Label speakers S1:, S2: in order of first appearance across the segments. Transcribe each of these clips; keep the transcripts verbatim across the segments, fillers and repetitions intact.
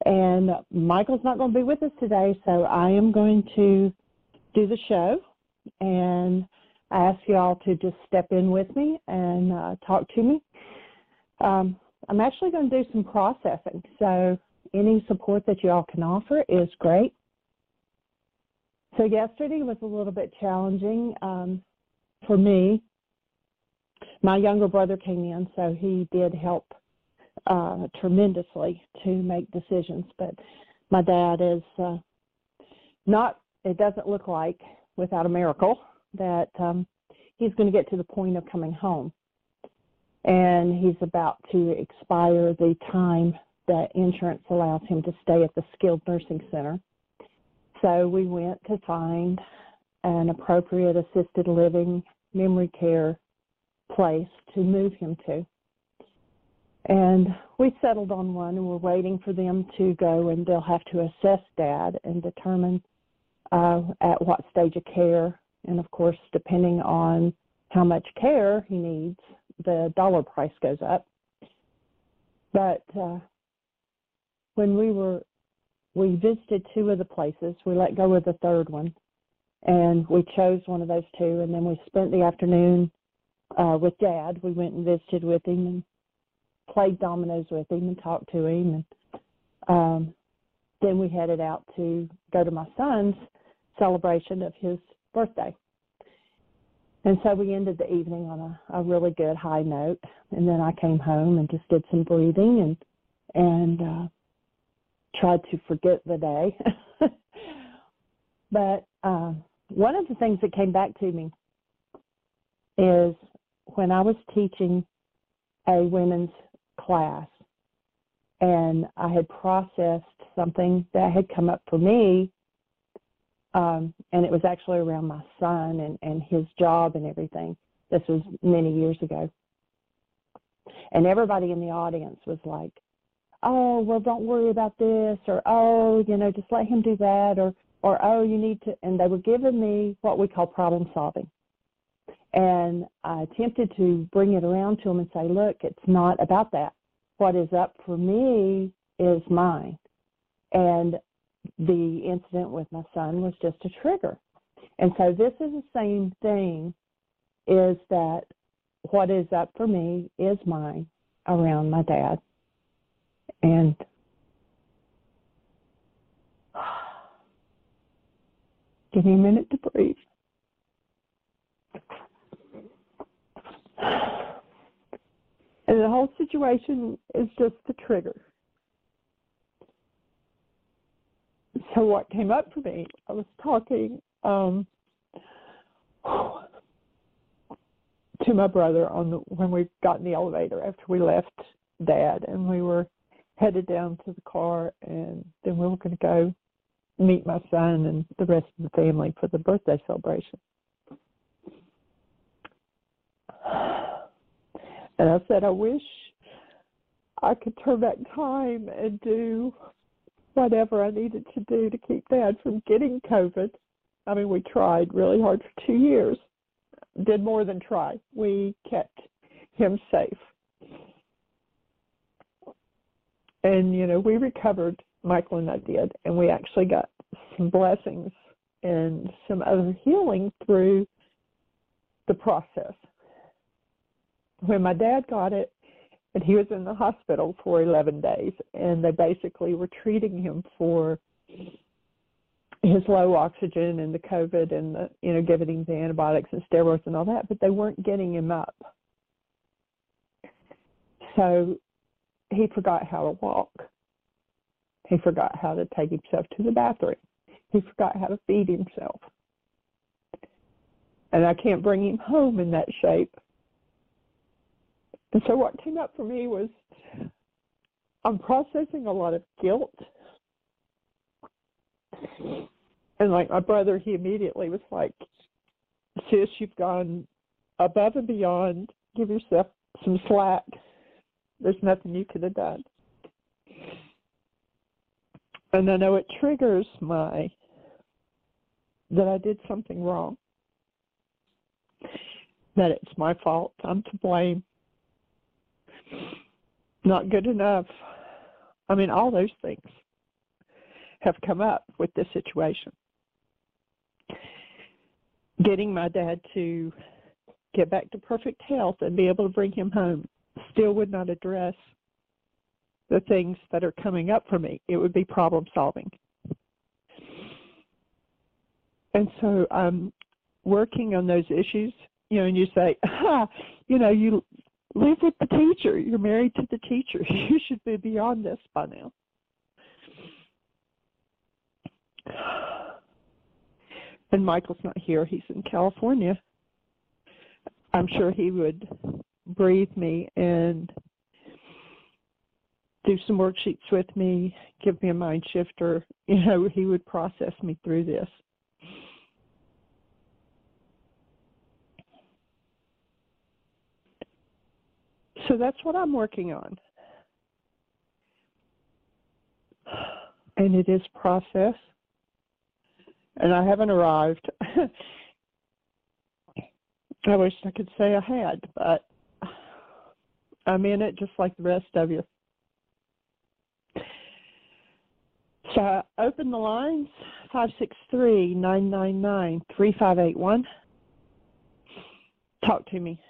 S1: And Michael's not going to be with us today, so I am going to do the show. And I ask you all to just step in with me and uh, talk to me. Um, I'm actually going to do some processing, so any support that you all can offer is great. So yesterday was a little bit challenging um, for me. My younger brother came in, so he did help uh, tremendously to make decisions. But my dad is uh, not, it doesn't look like, without a miracle, that um, he's going to get to the point of coming home. And he's about to expire the time that insurance allows him to stay at the skilled nursing center. So we went to find an appropriate assisted living memory care place to move him to. And we settled on one, and we're waiting for them to go, and they'll have to assess Dad and determine uh, at what stage of care. And, of course, depending on how much care he needs, the dollar price goes up. But uh, when we were, we visited two of the places, we let go of the third one, and we chose one of those two, and then we spent the afternoon uh, with Dad. We went and visited with him and played dominoes with him and talked to him. And um, then we headed out to go to my son's celebration of his birthday. And so we ended the evening on a, a really good high note. And then I came home and just did some breathing and and uh, tried to forget the day. But uh, one of the things that came back to me is when I was teaching a women's class, and I had processed something that had come up for me, um, and it was actually around my son and, and his job and everything. This was many years ago. And everybody in the audience was like, oh, well, don't worry about this, or, oh, you know, just let him do that, or, or oh, you need to, and they were giving me what we call problem solving. And I attempted to bring it around to them and say, look, it's not about that. What is up for me is mine. And the incident with my son was just a trigger. And so this is the same thing, is that what is up for me is mine around my dad. And give me a minute to breathe. And the whole situation is just a trigger. So what came up for me, I was talking um, to my brother on the, when we got in the elevator after we left Dad, and we were headed down to the car, and then we were going to go meet my son and the rest of the family for the birthday celebration. And I said, I wish I could turn back time and do whatever I needed to do to keep Dad from getting COVID. I mean, we tried really hard for two years, did more than try. We kept him safe. And, you know, we recovered, Michael and I did, and we actually got some blessings and some other healing through the process. When my dad got it, and he was in the hospital for eleven days, and they basically were treating him for his low oxygen and the COVID and, the, you know, giving him the antibiotics and steroids and all that, but they weren't getting him up. So he forgot how to walk. He forgot how to take himself to the bathroom. He forgot how to feed himself. And I can't bring him home in that shape. And so what came up for me was I'm processing a lot of guilt. And like my brother, he immediately was like, sis, you've gone above and beyond. Give yourself some slack. There's nothing you could have done. And I know it triggers my, that I did something wrong, that it's my fault, I'm to blame, not good enough. I mean, all those things. have come up with this situation. Getting my dad to get back to perfect health and be able to bring him home still would not address the things that are coming up for me. It would be problem solving. And so I'm working on those issues, you know, and you say, ah, you know, you live with the teacher. You're married to the teacher. You should be beyond this by now. And Michael's not here. He's in California. I'm sure he would breathe me and do some worksheets with me, give me a mind shifter. You know, he would process me through this. So that's what I'm working on. And it is process. And I haven't arrived. I wish I could say I had, but I'm in it just like the rest of you. So I open the lines, five six three, nine nine nine, three five eight one. Talk to me.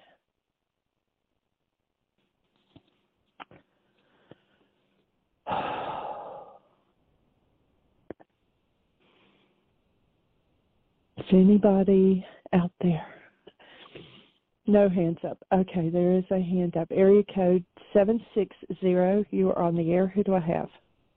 S1: Is anybody out there? No hands up. Okay, there is a hand up. Area code seven six zero. You are on the air. Who do I have?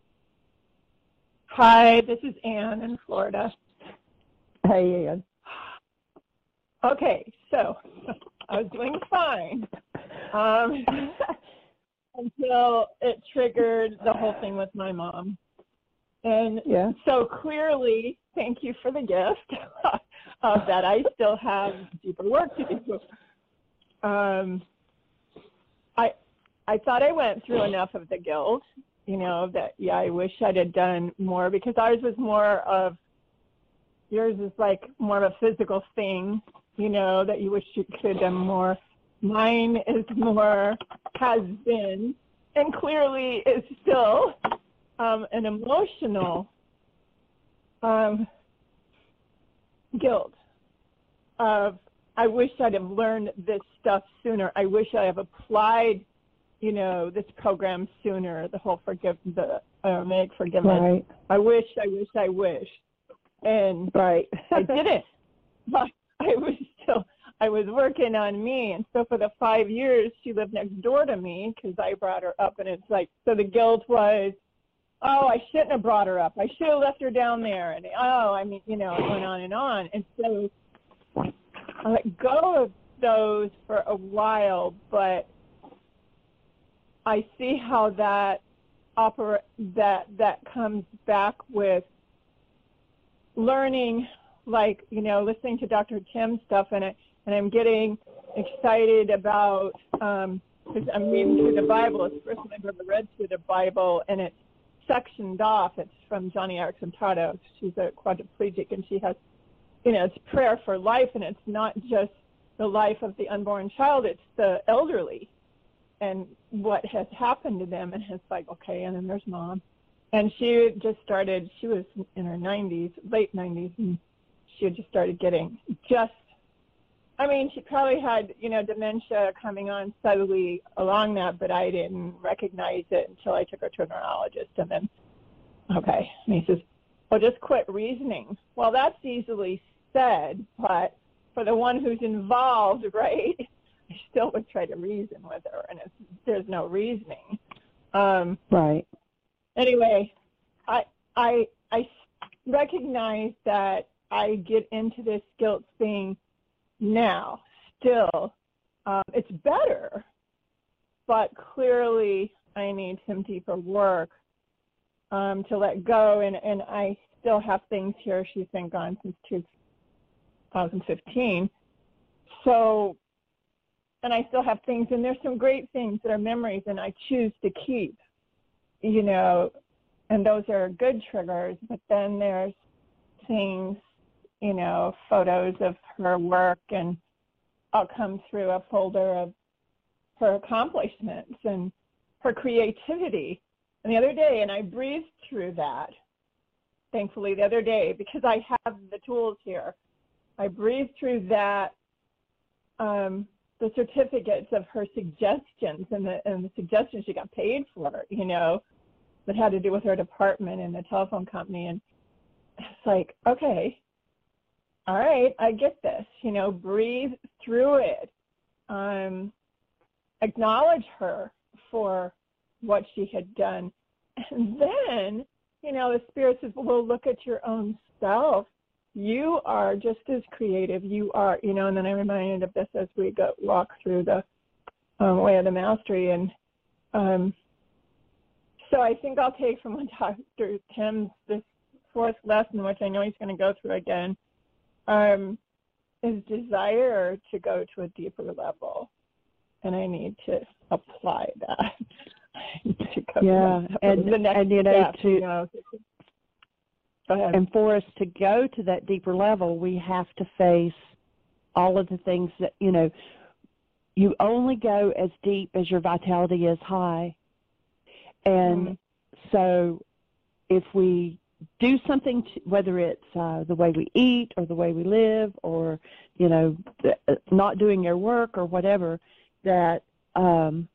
S2: Hi, this is Ann in Florida.
S1: Hey, Ann.
S2: Okay, so I was doing fine um, until it triggered the whole thing with my mom. And yeah. So clearly, thank you for the gift of that. I still have deeper work to do. Um, I I thought I went through enough of the guilt, you know, that, yeah, I wish I'd have done more, because ours was more of, yours is like more of a physical thing, you know, that you wish you could have done more. Mine is more, has been, and clearly is still um, an emotional um, guilt of, I wish I'd have learned this stuff sooner. I wish I have applied, you know, this program sooner, the whole forgive, the Aramaic forgiveness.
S1: Right.
S2: I wish, I wish, I wish. And
S1: right.
S2: I didn't. But I was still, I was working on me. And so for the five years, she lived next door to me because I brought her up. And it's like, so the guilt was, oh, I shouldn't have brought her up. I should have left her down there. And, oh, I mean, you know, it went on and on. And so I let go of those for a while, but I see how that opera that that comes back with learning, like, you know, listening to Doctor Tim's stuff, and it, and I'm getting excited about um, because I'm reading through the Bible. It's the first time I've ever read through the Bible, and it's sectioned off. It's from Johnny Erickson Prado. She's a quadriplegic, and she has, you know, it's prayer for life, and it's not just the life of the unborn child, it's the elderly and what has happened to them. And it's like, okay, and then there's mom. And she just started, she was in her nineties, late nineties, and she had just started getting just, I mean, she probably had, you know, dementia coming on subtly along that, but I didn't recognize it until I took her to a neurologist. And then, okay, and he says, well, just quit reasoning. Well, that's easily said, but for the one who's involved, right, I still would try to reason with her, and it's, there's no reasoning. Um,
S1: right.
S2: Anyway, I, I, I recognize that I get into this guilt thing now, still. Um, it's better, but clearly I need some deeper work um, to let go, and, and I still have things here. She's been gone since two thousand fifteen. So, and I still have things, and there's some great things that are memories, and I choose to keep, you know, and those are good triggers. But then there's things, you know, photos of her work, and I'll come through a folder of her accomplishments and her creativity. And the other day, and I breathed through that, thankfully, the other day, because I have the tools here. I breathed through that, um, the certificates of her suggestions and the, and the suggestions she got paid for, you know, that had to do with her department and the telephone company. And it's like, okay, all right, I get this, you know, breathe through it. Um, acknowledge her for what she had done. And then, you know, the Spirit says, well, look at your own self. You are just as creative. You are, you know, and then I'm reminded of this as we go walk through the um, way of the mastery. And um, so I think I'll take from what Doctor Tim's, this fourth lesson, which I know he's going to go through again, um, is desire to go to a deeper level. And I need to apply that. to go
S1: yeah,
S2: to
S1: and,
S2: the next
S1: and you know,
S2: step,
S1: to,
S2: you know. Go ahead.
S1: And for us to go to that deeper level, we have to face all of the things that, you know, you only go as deep as your vitality is high. And mm. so if we do something, to, whether it's uh, the way we eat or the way we live or, you know, the, uh, not doing your work or whatever, that, um,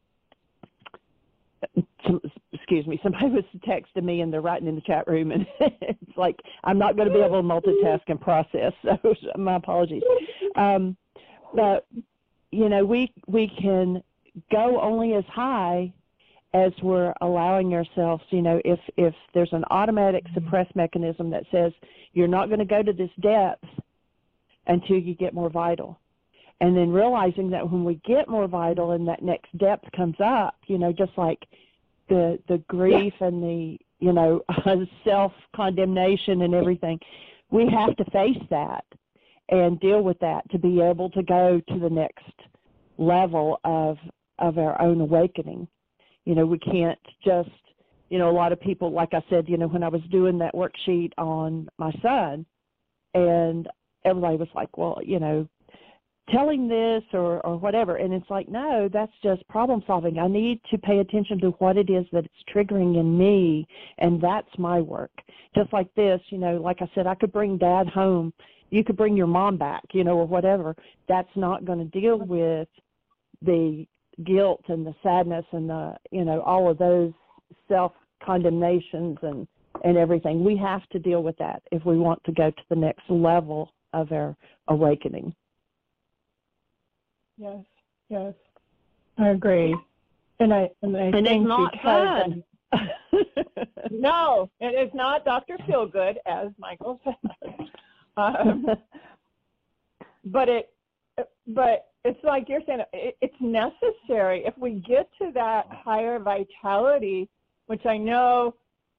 S1: some, excuse me, somebody was texting me and they're writing in the chat room, and it's like I'm not going to be able to multitask and process, so my apologies. Um, but, you know, we, we can go only as high as we're allowing ourselves, you know, if, if there's an automatic suppress mechanism that says you're not going to go to this depth until you get more vital. And then realizing that when we get more vital and that next depth comes up, you know, just like the the grief yeah. and the, you know, self-condemnation and everything, we have to face that and deal with that to be able to go to the next level of of our own awakening. You know, we can't just, you know, a lot of people, like I said, you know, when I was doing that worksheet on my son, and everybody was like, well, you know, telling this or, or whatever. And it's like, no, that's just problem solving. I need to pay attention to what it is that it's triggering in me, and that's my work. Just like this, you know, like I said, I could bring Dad home. You could bring your mom back, you know, or whatever. That's not going to deal with the guilt and the sadness and the, you know, all of those self-condemnations and, and everything. We have to deal with that if we want to go to the next level of our awakening.
S2: Yes, yes, I agree, and I and I
S1: and
S2: think
S1: it's not fun.
S2: No, it is not Doctor Feelgood, as Michael said. um, but it, but it's like you're saying, it, it's necessary if we get to that higher vitality, which I know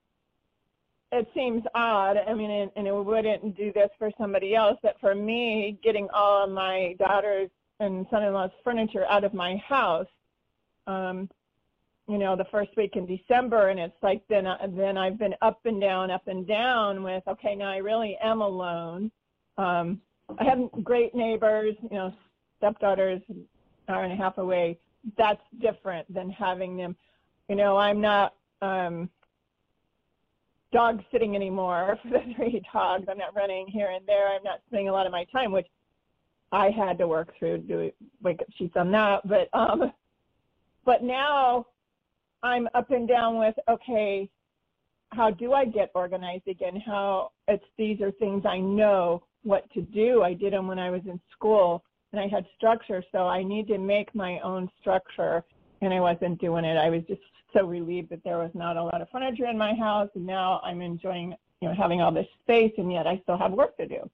S2: it seems odd. I mean, and, and it wouldn't do this for somebody else, but for me, getting all of my daughters and son-in-law's furniture out of my house, um, you know, the first week in December, and it's like then, uh, then I've been up and down, up and down with, okay, now I really am alone. Um, I have great neighbors, you know, stepdaughters an hour and a half away. That's different than having them, you know, I'm not um, dog sitting anymore for the three dogs. I'm not running here and there. I'm not spending a lot of my time, which I had to work through, do wake up sheets on that, but um, but now I'm up and down with, okay, how do I get organized again? How it's these are things I know what to do. I did them when I was in school, and I had structure, so I need to make my own structure, and I wasn't doing it. I was just so relieved that there was not a lot of furniture in my house, and now I'm enjoying, you know, having all this space, and yet I still have work to do.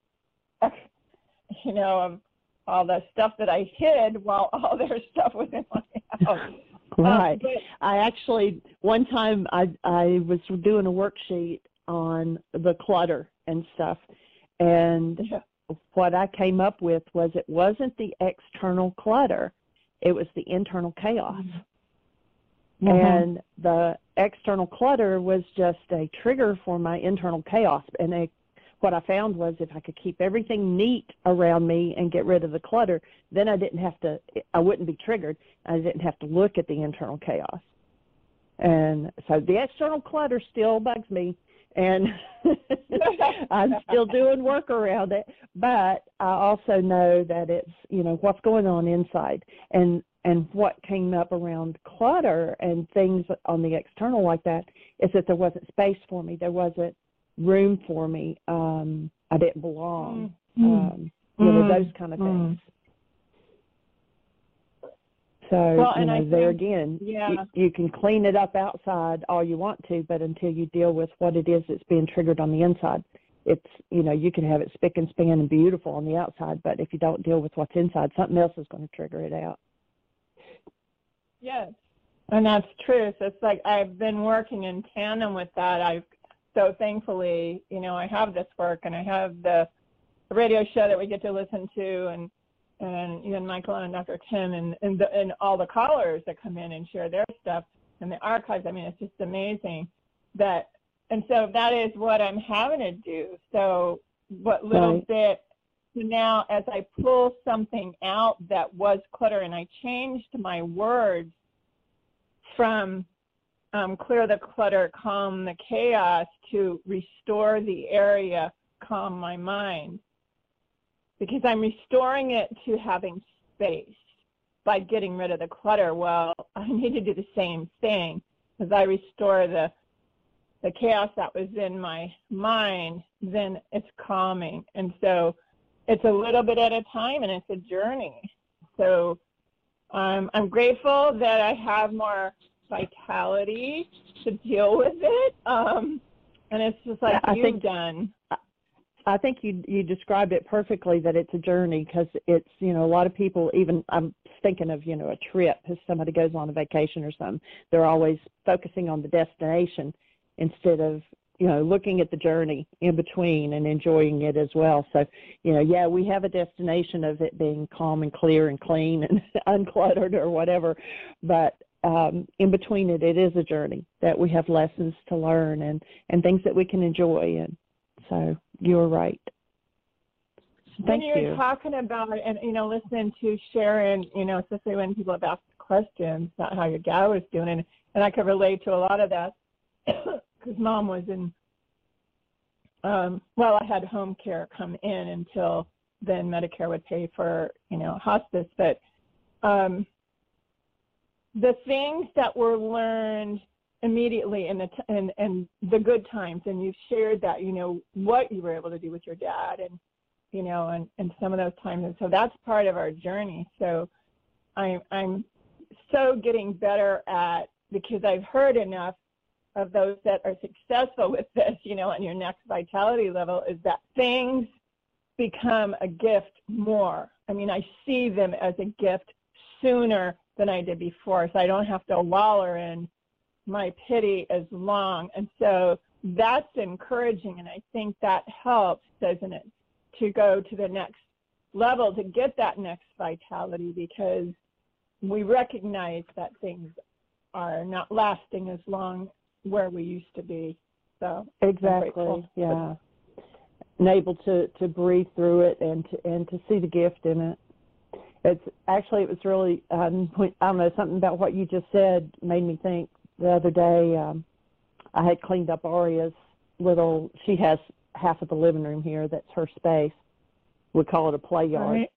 S2: You know, um, all the stuff that I hid while all their stuff was in my house.
S1: Right.
S2: Um, but,
S1: I actually, one time I, I was doing a worksheet on the clutter and stuff, and
S2: yeah.
S1: what I came up with was it wasn't the external clutter, it was the internal chaos. Mm-hmm. And the external clutter was just a trigger for my internal chaos, and a what I found was if I could keep everything neat around me and get rid of the clutter, then I didn't have to, I wouldn't be triggered. I didn't have to look at the internal chaos. And so the external clutter still bugs me, and I'm still doing work around it. But I also know that it's, you know, what's going on inside, and and what came up around clutter and things on the external like that is that there wasn't space for me. There wasn't room for me. Um, I didn't belong. Mm. Um, you know, mm. those kind of things. Mm. So,
S2: well,
S1: you
S2: and
S1: know,
S2: I
S1: there
S2: think,
S1: again,
S2: yeah.
S1: you, you can clean it up outside all you want to, but until you deal with what it is that's being triggered on the inside, it's, you know, you can have it spick and span and beautiful on the outside, but if you don't deal with what's inside, something else is going to trigger it out.
S2: Yes, and that's true. So it's like I've been working in tandem with that. I've so thankfully, you know, I have this work, and I have the radio show that we get to listen to, and and Ian Michael and Doctor Tim, and and, the, and all the callers that come in and share their stuff and the archives. I mean, it's just amazing that, and so that is what I'm having to do. So what little
S1: right.
S2: bit, so now as I pull something out that was clutter, and I changed my words from um, clear the clutter, calm the chaos, to restore the area, calm my mind. Because I'm restoring it to having space by getting rid of the clutter. Well, I need to do the same thing. As I restore the the chaos that was in my mind, then it's calming. And so it's a little bit at a time, and it's a journey. So um, I'm grateful that I have more vitality to deal with it. Um, and it's just like
S1: I
S2: you've
S1: think,
S2: done.
S1: I think you you described it perfectly, that it's a journey, because it's, you know, a lot of people, even I'm thinking of, you know, a trip, if somebody goes on a vacation or something, they're always focusing on the destination instead of, you know, looking at the journey in between and enjoying it as well. So, you know, yeah, we have a destination of it being calm and clear and clean and uncluttered or whatever, but um, in between it, it is a journey that we have lessons to learn and, and things that we can enjoy. And so you're right. Thank
S2: when you're
S1: you.
S2: talking about, and, you know, listening to Sharon, you know, especially when people have asked questions about how your dad was doing, and, and I could relate to a lot of that because Mom was in, um, well, I had home care come in until then Medicare would pay for, you know, hospice. But um, the things that were learned immediately in the t- and, and the good times, and you've shared that, you know, what you were able to do with your dad and, you know, and, and some of those times. And so that's part of our journey. So I'm, I'm so getting better at, because I've heard enough of those that are successful with this, you know, on your next vitality level, is that things become a gift more. I mean, I see them as a gift sooner than I did before, so I don't have to wallow in my pity as long. And so that's encouraging, and I think that helps, doesn't it, to go to the next level, to get that next vitality, because we recognize that things are not lasting as long where we used to be. So
S1: exactly, yeah. And able to, to breathe through it and to, and to see the gift in it. It's actually, it was really, um, I don't know, something about what you just said made me think. The other day, um, I had cleaned up Aria's little, she has half of the living room here that's her space. We call it a play yard.
S2: Right.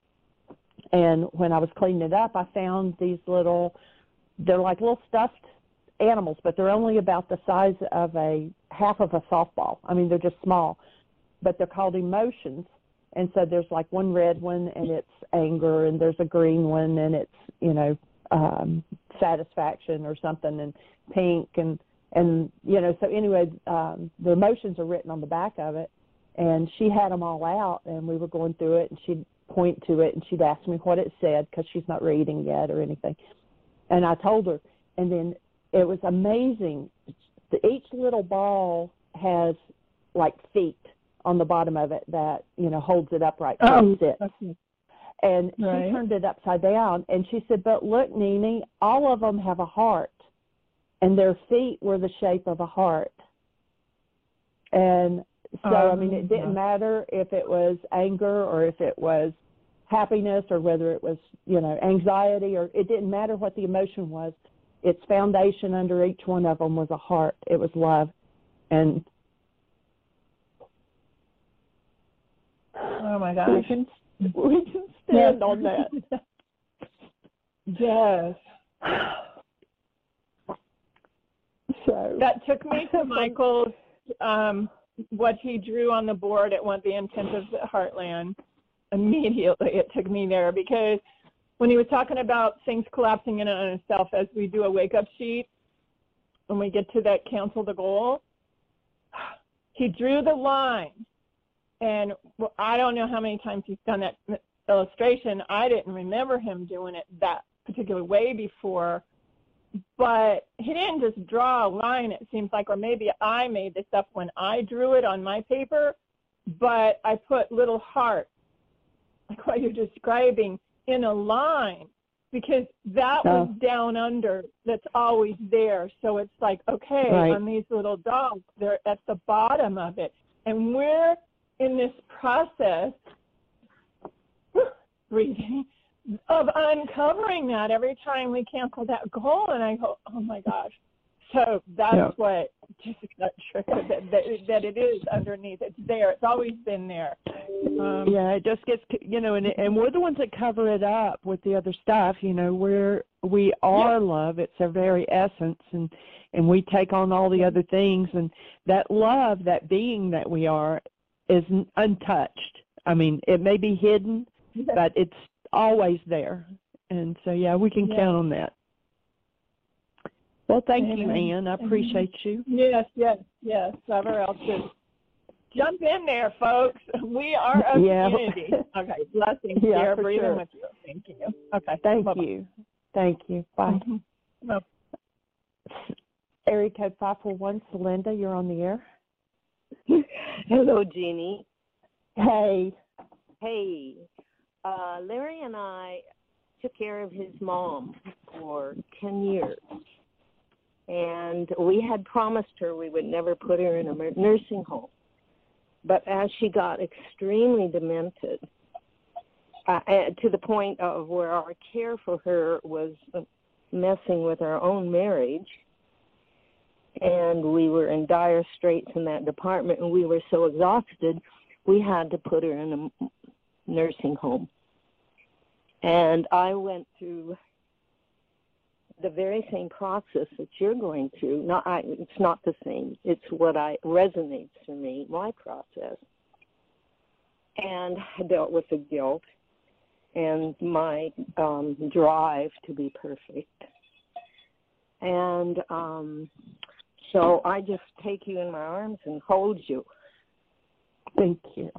S1: And when I was cleaning it up, I found these little, they're like little stuffed animals, but they're only about the size of a half of a softball. I mean, they're just small, but they're called emotions. And so there's like one red one, and it's anger, and there's a green one, and it's, you know, um, satisfaction or something, and pink, and, and you know, so anyway, um, the emotions are written on the back of it, and she had them all out, and we were going through it, and she'd point to it, and she'd ask me what it said, because she's not reading yet or anything. And I told her, and then it was amazing. Each little ball has like feet on the bottom of it that, you know, holds it upright so
S2: oh,
S1: it sits.
S2: okay.
S1: And
S2: right.
S1: she turned it upside down, and she said, but look, Nene, all of them have a heart, and their feet were the shape of a heart. And so, um, I mean, it didn't yeah. matter if it was anger or if it was happiness or whether it was, you know, anxiety, or it didn't matter what the emotion was. Its foundation under each one of them was a heart. It was love. And
S2: Oh, my
S1: We
S2: gosh.
S1: can, we can stand
S2: Yes.
S1: on that.
S2: Yes.
S1: So
S2: That took me to Michael's, um, what he drew on the board at What the Intent of the Heartland. Immediately it took me there, because when he was talking about things collapsing in on itself as we do a wake-up sheet, when we get to that cancel the goal, he drew the line. And well, I don't know how many times he's done that illustration. I didn't remember him doing it that particular way before. But he didn't just draw a line, it seems like, or maybe I made this up when I drew it on my paper, but I put little hearts, like what you're describing, in a line, because that
S1: Oh.
S2: was down under, that's always there. So it's like, okay,
S1: Right.
S2: on these little dogs, they're at the bottom of it. And we're in this process, breathing, of uncovering that every time we cancel that goal. And I go, oh my gosh. So that's
S1: Yeah.
S2: what just got triggered, that, that, that it is underneath. It's there. It's always been there. Um,
S1: Yeah, it just gets, you know, and and we're the ones that cover it up with the other stuff. You know, we're we are
S2: Yep.
S1: love. It's our very essence, and and we take on all the other things, and that love, that being that we are, is untouched. I mean, it may be hidden, but it's always there. And so, yeah, we can
S2: Yeah.
S1: count on that. Well, thank you,
S2: Amen.
S1: Ann. I appreciate you.
S2: Yes, yes, yes. Whoever else is. Jump in there, folks. We are a
S1: Yeah.
S2: community. Okay, blessings,
S1: Yeah,
S2: dear.
S1: for
S2: Breathing
S1: sure.
S2: with you. Thank you. Okay.
S1: Thank
S2: Bye-bye.
S1: you. Thank you. Bye.
S2: Mhm. Bye.
S1: Area code five four one, Celinda, you're on the air.
S3: Hello, Jeannie.
S1: Hey.
S3: Hey, uh, Larry and I took care of his mom for ten years. And we had promised her we would never put her in a nursing home. But as she got extremely demented, uh, to the point of where our care for her was messing with our own marriage, and we were in dire straits in that department, and we were so exhausted, we had to put her in a nursing home. And I went through the very same process that you're going through. Not, I, it's not the same. It's what I resonates for me, my process. And I dealt with the guilt and my um, drive to be perfect. And um, so I just take you in my arms and hold you.
S1: Thank you.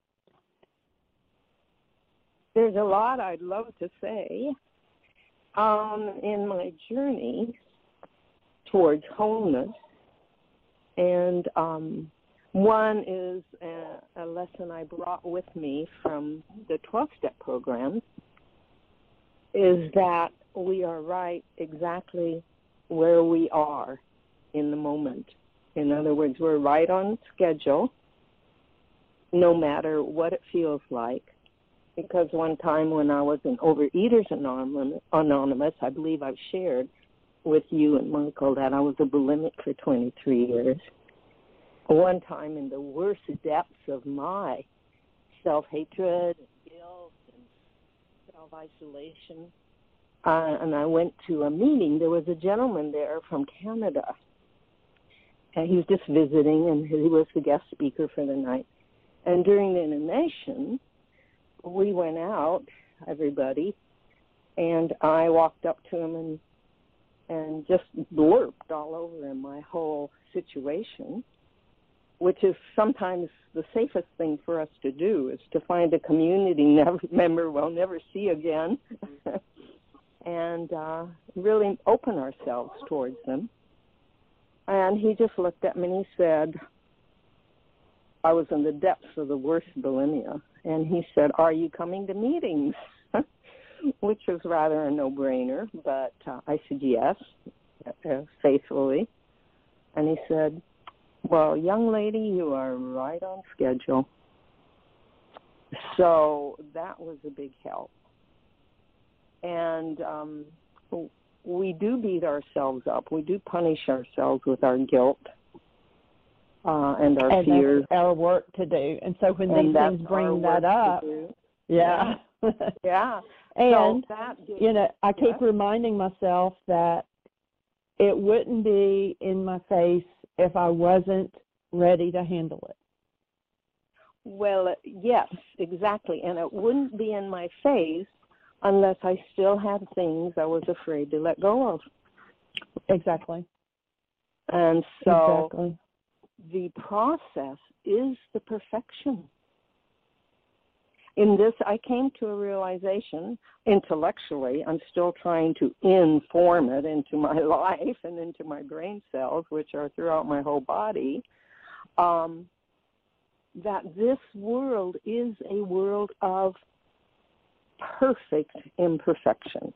S3: There's a lot I'd love to say. Um, in my journey towards wholeness, and um, one is a, a lesson I brought with me from the twelve-step program, is that we are right exactly where we are in the moment. In other words, we're right on schedule, no matter what it feels like. Because one time when I was in Overeaters Anonymous, I believe I've shared with you and Michael that I was a bulimic for twenty-three years. One time in the worst depths of my self-hatred and guilt and self-isolation, uh, and I went to a meeting. There was a gentleman there from Canada, and he was just visiting, and he was the guest speaker for the night. And during the intimation, we went out, everybody, and I walked up to him and and just blurped all over him my whole situation, which is sometimes the safest thing for us to do, is to find a community never, member we'll never see again and uh, really open ourselves towards them. And he just looked at me and he said, I was in the depths of the worst bulimia. And he said, are you coming to meetings? Which was rather a no-brainer, but uh, I said yes, uh, faithfully. And he said, well, young lady, you are right on schedule. So that was a big help. And um, we do beat ourselves up. We do punish ourselves with our guilt. uh, and our
S1: and
S3: fears.
S1: that's our work to do. And so when
S3: And
S1: these
S3: that's
S1: things
S3: our
S1: bring that
S3: work to
S1: up,
S3: do.
S1: yeah.
S3: Yeah.
S1: And,
S3: so that gives,
S1: you know, I keep
S3: yes.
S1: reminding myself that it wouldn't be in my face if I wasn't ready to handle it.
S3: Well, yes, exactly. And it wouldn't be in my face unless I still had things I was afraid to let go of.
S1: Exactly.
S3: And so
S1: exactly.
S3: the process is the perfection. In this, I came to a realization intellectually. I'm still trying to inform it into my life and into my brain cells, which are throughout my whole body, um, that this world is a world of perfect imperfection.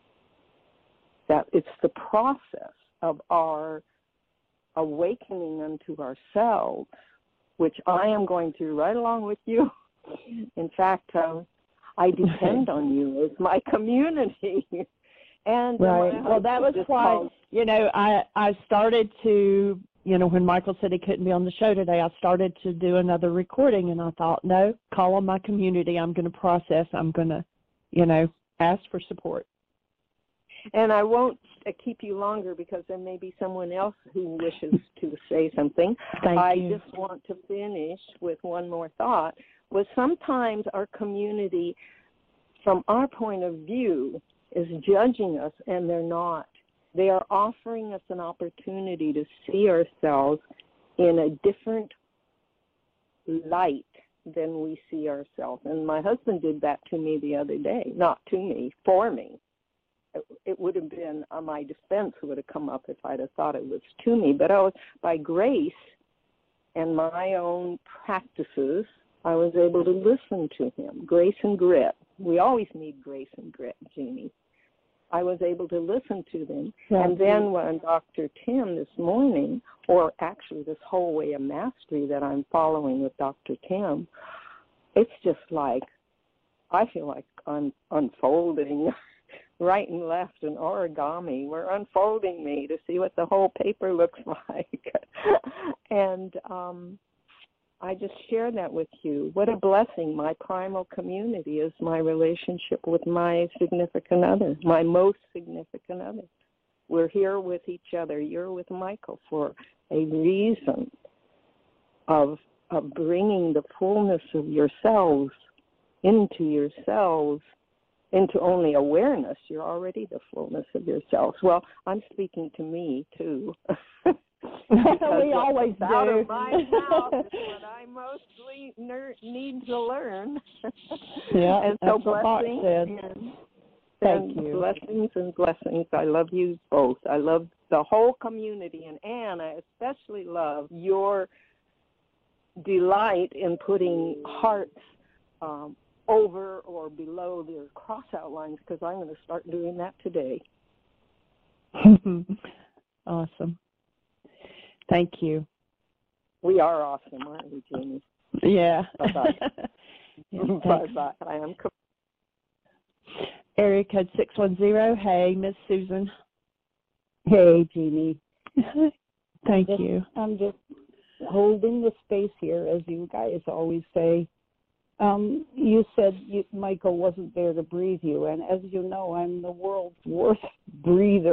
S3: That it's the process of our awakening unto ourselves, which I am going through right along with you. In fact, um, I depend on you as my community. and
S1: right.
S3: My
S1: well, that was why,
S3: called,
S1: you know, I, I started to, you know, when Michael said he couldn't be on the show today, I started to do another recording, and I thought, no, call on my community. I'm going to process. I'm going to, you know, ask for support.
S3: And I won't keep you longer because there may be someone else who wishes to say something.
S1: Thank
S3: I
S1: you.
S3: just want to finish with one more thought, was sometimes our community, from our point of view, is judging us, and they're not. They are offering us an opportunity to see ourselves in a different light than we see ourselves. And my husband did that to me the other day, not to me, for me. It would have been, uh, my defense would have come up if I'd have thought it was to me. But I was, by grace and my own practices, I was able to listen to him. Grace and grit. We always need grace and grit, Jeannie. I was able to listen to them. Yeah. And then when Doctor Tim this morning, or actually this whole way of mastery that I'm following with Doctor Tim, it's just like, I feel like I'm unfolding right and left in origami. We're unfolding me to see what the whole paper looks like. and um, I just share that with you. What a blessing. My primal community is my relationship with my significant other, my most significant other. We're here with each other. You're with Michael for a reason of, of bringing the fullness of yourselves into yourselves, into only awareness. You're already the fullness of yourselves. Well, I'm speaking to me, too.
S1: we always do.
S3: Out of my mouth is what I mostly ner- need to learn.
S1: Yeah,
S3: and so
S1: that's what Bob
S3: blessings
S1: said.
S3: and,
S1: Thank
S3: and
S1: you.
S3: Blessings and blessings. I love you both. I love the whole community. And Anne, I especially love your delight in putting hearts um, over or below their cross outlines, because I'm going to start doing that today.
S1: Awesome. Thank you.
S3: We are awesome, aren't we, Jamie?
S1: Yeah.
S3: Bye-bye.
S1: yeah,
S3: Bye-bye. I am.
S1: Area code six one zero. Hey, Miss Susan.
S4: Hey, Jeannie.
S1: Thank
S4: I'm just,
S1: you.
S4: I'm just holding the space here, as you guys always say. Um, you said you, Michael wasn't there to breathe you, and as you know, I'm the world's worst breather.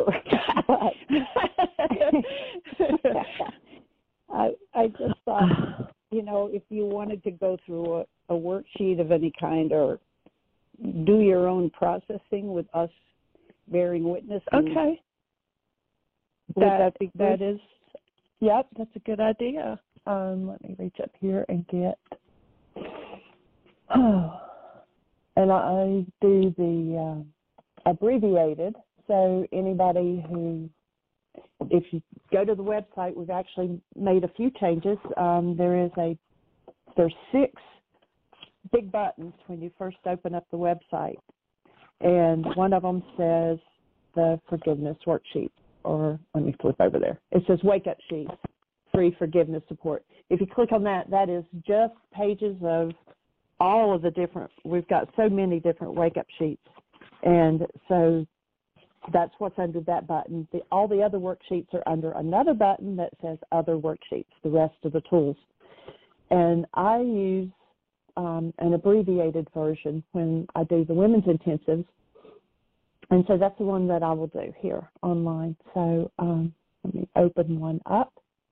S4: I, I just thought, you know, if you wanted to go through a, a worksheet of any kind or do your own processing with us bearing witness.
S1: Okay.
S4: Would
S1: that,
S4: that be good?
S1: That is, yep, that's a good idea. Um, let me reach up here and get... and I do the uh, abbreviated, so anybody who, if you go to the website, we've actually made a few changes. Um, there is a, there's six big buttons when you first open up the website, and one of them says the forgiveness worksheet, or let me flip over there. It says wake up sheets, free forgiveness support. If you click on that, that is just pages of all of the different, we've got so many different wake-up sheets. And so that's what's under that button. The, all the other worksheets are under another button that says Other Worksheets, the rest of the tools. And I use um, an abbreviated version when I do the women's intensives. And so that's the one that I will do here online. So um, let me open one up.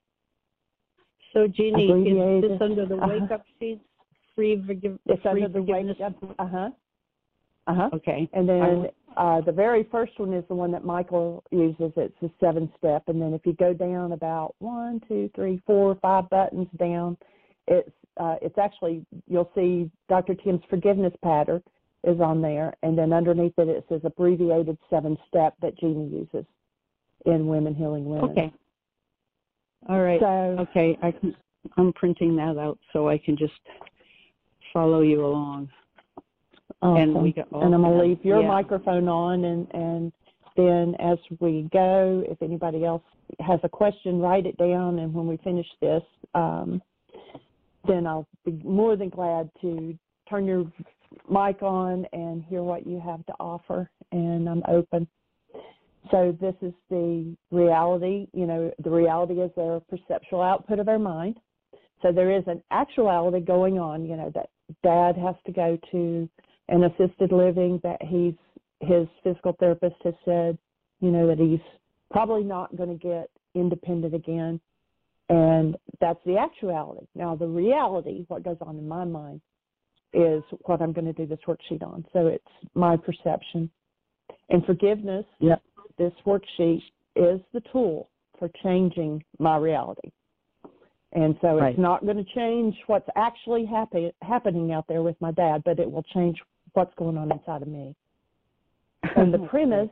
S4: So, Jeannie, is this under the
S1: uh-huh.
S4: wake-up sheets? Free, forgive,
S1: it's
S4: free
S1: under the
S4: forgiveness?
S1: wake-up. Uh-huh. Uh-huh.
S4: Okay.
S1: And then uh, the very first one is the one that Michael uses. It's a seven-step. And then if you go down about one, two, three, four, five buttons down, it's uh, it's actually, you'll see Doctor Tim's forgiveness pattern is on there. And then underneath it, it says abbreviated seven-step that Jeannie uses in Women Healing Women.
S4: Okay. All right.
S1: So,
S4: okay. I can, I'm printing that out so I can just follow you along.
S1: awesome.
S4: And, we got,
S1: and I'm going to leave your
S4: yeah.
S1: microphone on, and, and then as we go, if anybody else has a question, write it down, and when we finish this, um, then I'll be more than glad to turn your mic on and hear what you have to offer, and I'm open. So this is the reality. You know, the reality is our perceptual output of our mind. So there is an actuality going on, you know, that Dad has to go to an assisted living, that he's, his physical therapist has said, you know, that he's probably not going to get independent again. And that's the actuality. Now, the reality, what goes on in my mind, is what I'm going to do this worksheet on. So it's my perception. And forgiveness,
S4: yep.
S1: This worksheet is the tool for changing my reality. And so
S4: right.
S1: it's not going to change what's actually happy, happening out there with my dad, but it will change what's going on inside of me. And the premise,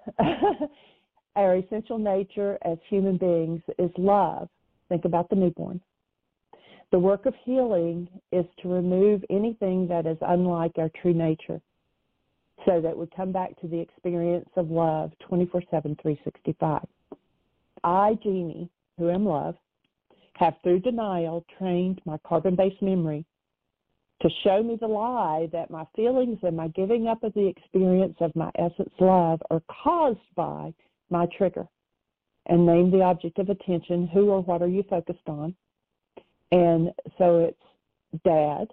S1: our essential nature as human beings is love. Think about the newborn. The work of healing is to remove anything that is unlike our true nature, so that we come back to the experience of love twenty-four seven, three sixty-five. I, Jeannie, who am love, have through denial trained my carbon-based memory to show me the lie that my feelings and my giving up of the experience of my essence love are caused by my trigger, and name the object of attention. Who or what are you focused on? And so it's Dad,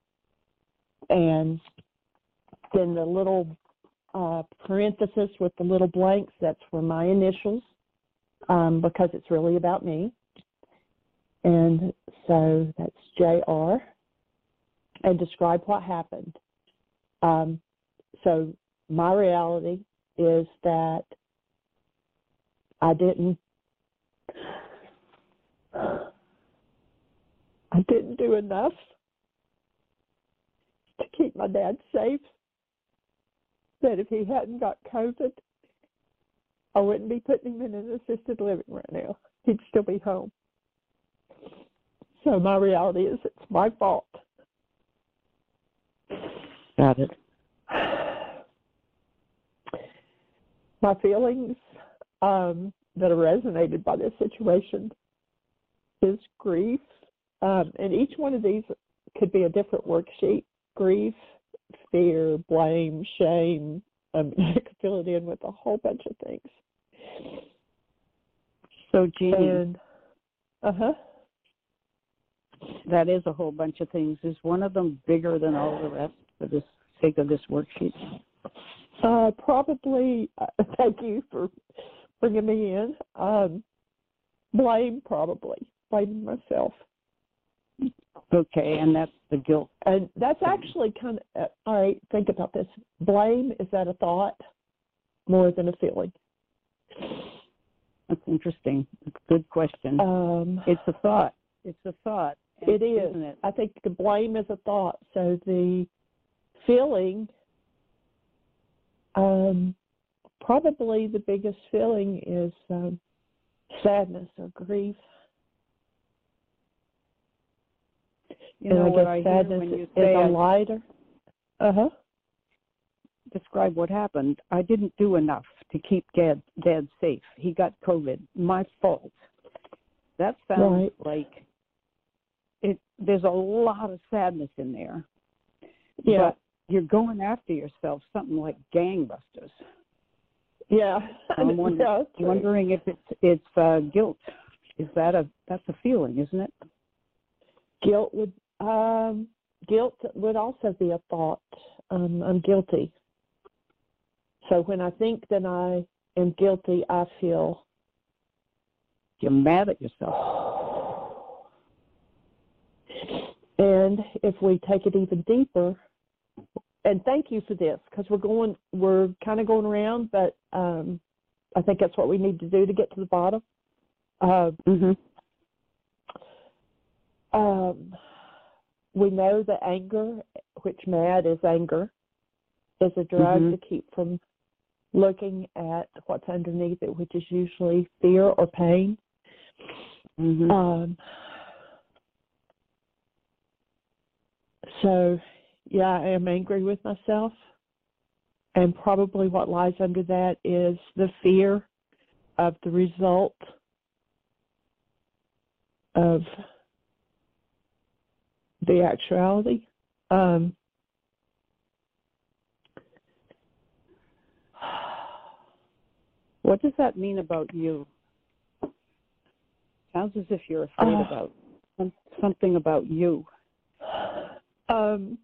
S1: and then the little uh, parenthesis with the little blanks, that's for my initials, um, because it's really about me. And so that's J R. And describe what happened. Um, so my reality is that I didn't, I didn't do enough to keep my dad safe. That if he hadn't got COVID, I wouldn't be putting him in an assisted living right now. He'd still be home. So my reality is it's my fault.
S4: Got it.
S1: My feelings um, that are resonated by this situation is grief. Um, and each one of these could be a different worksheet. Grief, fear, blame, shame. Um, I could fill it in with a whole bunch of things.
S4: So, Jeannie,
S1: and, uh-huh.
S4: that is a whole bunch of things. Is one of them bigger than all the rest for the sake of this worksheet?
S1: Uh, probably, uh, thank you for bringing me in. Um, blame, probably. Blaming myself.
S4: Okay, and that's the guilt.
S1: And that's actually kind of, uh, all right, think about this. Blame, is that a thought more than a feeling?
S4: That's interesting. Good question.
S1: Um,
S4: it's a thought. It's a thought.
S1: It is.
S4: Isn't it?
S1: I think the blame is a thought. So the feeling, um, probably the biggest feeling is um, sadness or grief.
S4: You know
S1: and
S4: what
S1: I
S4: I
S1: guess
S4: hear
S1: sadness
S4: when you
S1: is
S4: say
S1: a
S4: I
S1: lighter. Uh-huh.
S4: describe what happened. I didn't do enough to keep Dad, Dad safe. He got COVID. My fault. That sounds
S1: right.
S4: like it. There's a lot of sadness in there.
S1: Yeah.
S4: But you're going after yourself something like gangbusters.
S1: Yeah.
S4: I'm wondering,
S1: Yeah, that's true.
S4: wondering if it's it's uh, guilt. Is that a that's a feeling, isn't it?
S1: Guilt would um, guilt would also be a thought. Um, I'm guilty. So when I think that I am guilty, I feel
S4: You're mad at yourself.
S1: And if we take it even deeper, and thank you for this, because we're going, we're kind of going around, but um, I think that's what we need to do to get to the bottom. Uh,
S4: Mm-hmm.
S1: um, we know that anger, which mad is anger, is a drug
S4: Mhm.
S1: to keep from looking at what's underneath it, which is usually fear or pain.
S4: Mm-hmm.
S1: Um, so, yeah, I am angry with myself. And probably what lies under that is the fear of the result of the actuality. Um,
S4: What does that mean about you? Sounds as if you're afraid
S1: Uh,
S4: about some, something about you.
S1: um,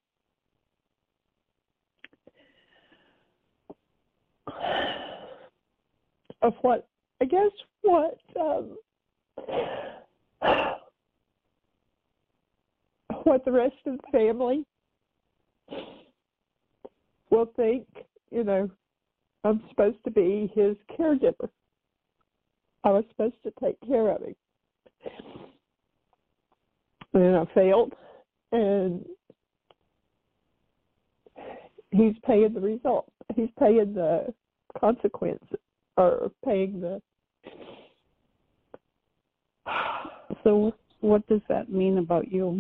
S1: of what, I guess, what, um, what the rest of the family will think, you know, I'm supposed to be his caregiver. I was supposed to take care of him. And I failed, and he's paying the result. He's paying the consequences, or paying the...
S4: So what does that mean about you?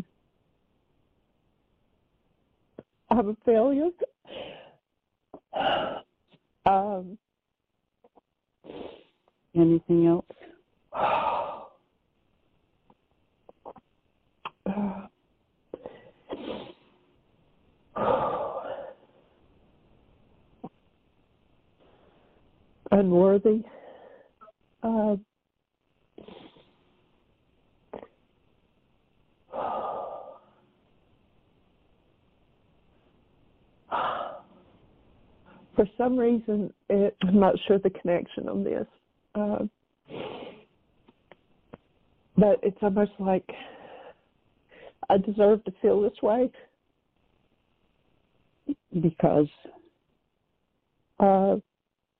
S1: I'm a failure. Um,
S4: Anything else?
S1: unworthy. Uh, for some reason, it, I'm not sure the connection on this, uh, but it's almost like I deserve to feel this way.
S4: Because
S1: Uh,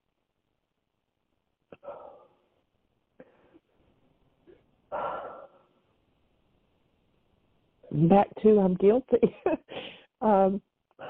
S1: back to I'm guilty. um,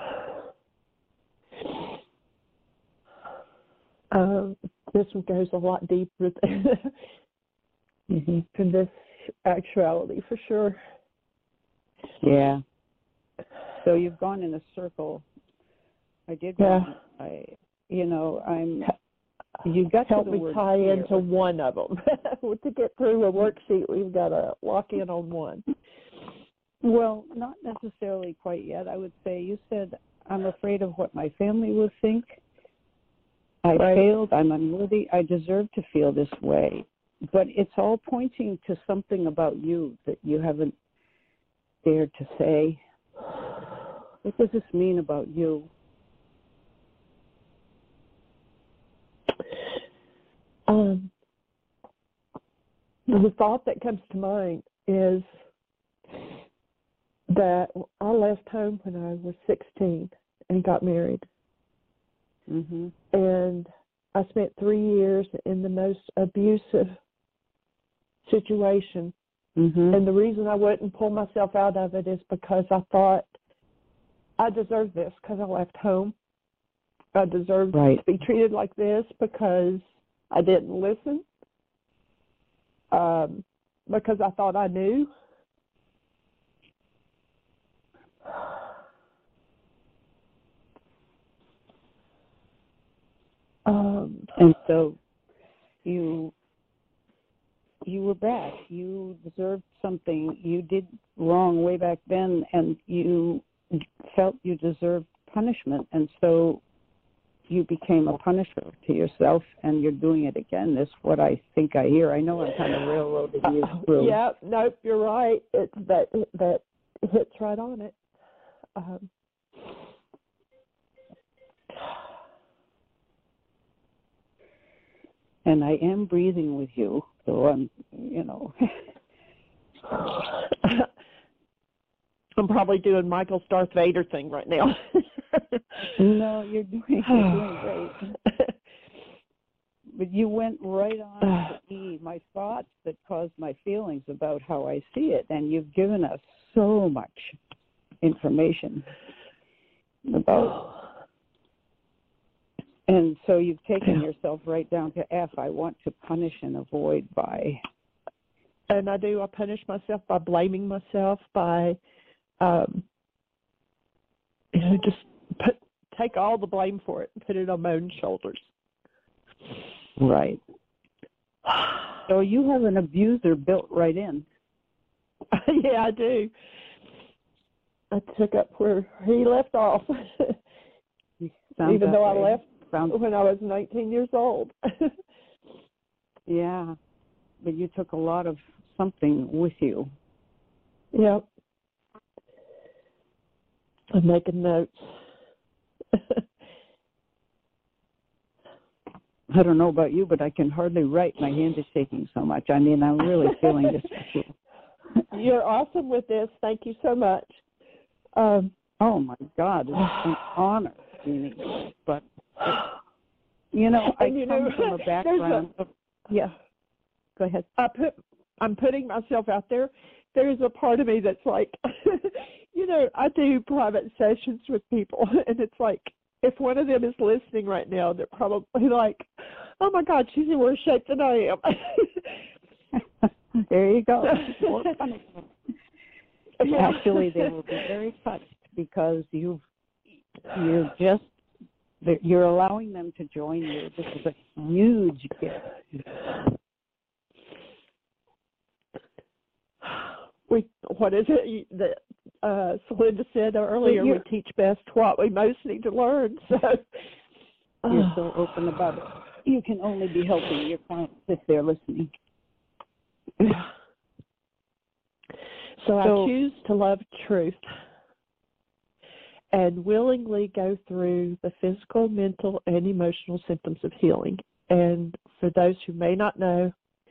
S1: um, this one goes a lot deeper than,
S4: mm-hmm.
S1: than this actuality, for sure.
S4: Yeah. So you've gone in a circle. I did.
S1: Yeah.
S4: One. I, you know, I'm. You got
S1: Help
S4: to the
S1: me
S4: word
S1: tie
S4: fear.
S1: into one of them. To get through a worksheet, we've got to lock in on one.
S4: Well, not necessarily quite yet. I would say you said, I'm afraid of what my family will think. I
S1: Right.
S4: failed. I'm unworthy. I deserve to feel this way. But it's all pointing to something about you that you haven't dared to say. What does this mean about you?
S1: Um, the thought that comes to mind is that I left home when I was sixteen and got married.
S4: Mm-hmm.
S1: And I spent three years in the most abusive situation.
S4: Mm-hmm.
S1: And the reason I wouldn't pull myself out of it is because I thought I deserve this because I left home. I deserve
S4: Right.
S1: to be treated like this because I didn't listen, um, because I thought I knew. Um,
S4: And so you you were bad. You deserved something. You did wrong way back then, and you felt you deserved punishment. And so you became a punisher to yourself, and you're doing it again. That's what I think I hear. I know I'm kind of railroading you through.
S1: Yeah, nope, you're right. It's that that hits right on it. Um,
S4: and I am breathing with you, so I'm, you know.
S1: I'm probably doing Michael's Darth Vader thing right now.
S4: No, you're doing you're doing great. But you went right on to me, my thoughts that caused my feelings about how I see it, and you've given us so much information about. And so you've taken yourself right down to F. I want to punish and avoid by.
S1: And I do. I punish myself by blaming myself, by, um, you know, just put take all the blame for it and put it on my own shoulders.
S4: Right. So you have an abuser built right in.
S1: Yeah, I do. I took up where he left off, even though I left Sounds... when I was nineteen years old.
S4: Yeah, but you took a lot of something with you.
S1: Yep. I'm making notes.
S4: I don't know about you, but I can hardly write. My hand is shaking so much. I mean, I'm really feeling this with you.
S1: You're awesome with this. Thank you so much. Um,
S4: oh, my God. It's an honor, Jeannie. But, you know, I
S1: you
S4: come
S1: know,
S4: from a background
S1: a,
S4: of... Yeah. Go ahead.
S1: I put, I'm putting myself out there. There's a part of me that's like, you know, I do private sessions with people, and it's like, if one of them is listening right now, they're probably like, oh, my God, she's in worse shape than I am.
S4: There you go. More punishment. Actually, they will be very touched because you've, you're just, you're allowing them to join you. This is a huge gift.
S1: We, what is it that uh, Celinda said earlier? We teach best what we most need to learn. So
S4: you're so open about it. You can only be helping your clients if they're listening.
S1: So, so I choose to love truth and willingly go through the physical, mental, and emotional symptoms of healing. And for those who may not know,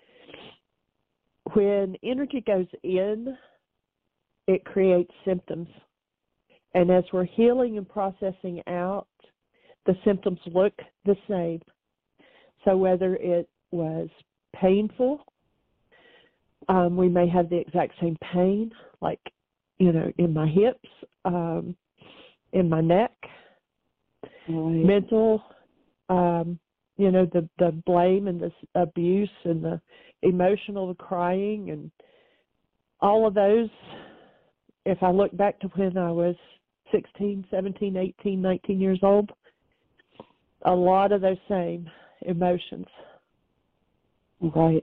S1: when energy goes in, it creates symptoms. And as we're healing and processing out, the symptoms look the same. So whether it was painful, um, we may have the exact same pain, like, you know, in my hips, um, in my neck,
S4: right.
S1: mental, um, you know, the, the blame and the abuse and the emotional, the crying and all of those. If I look back to when I was sixteen, seventeen, eighteen, nineteen years old, a lot of those same emotions.
S4: Right.